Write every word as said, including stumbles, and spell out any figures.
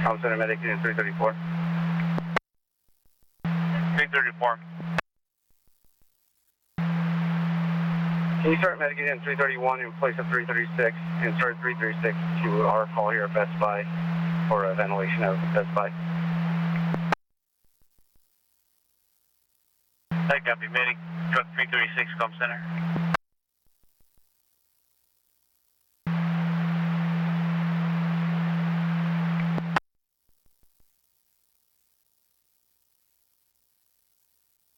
Com Center Medic in three thirty-four. three thirty-four. Can you start Medic in three thirty-one in place of three thirty-six and start three thirty-six to our call here at Best Buy for a ventilation of Best Buy? I copy, Medic. Truck three thirty-six, Com Center.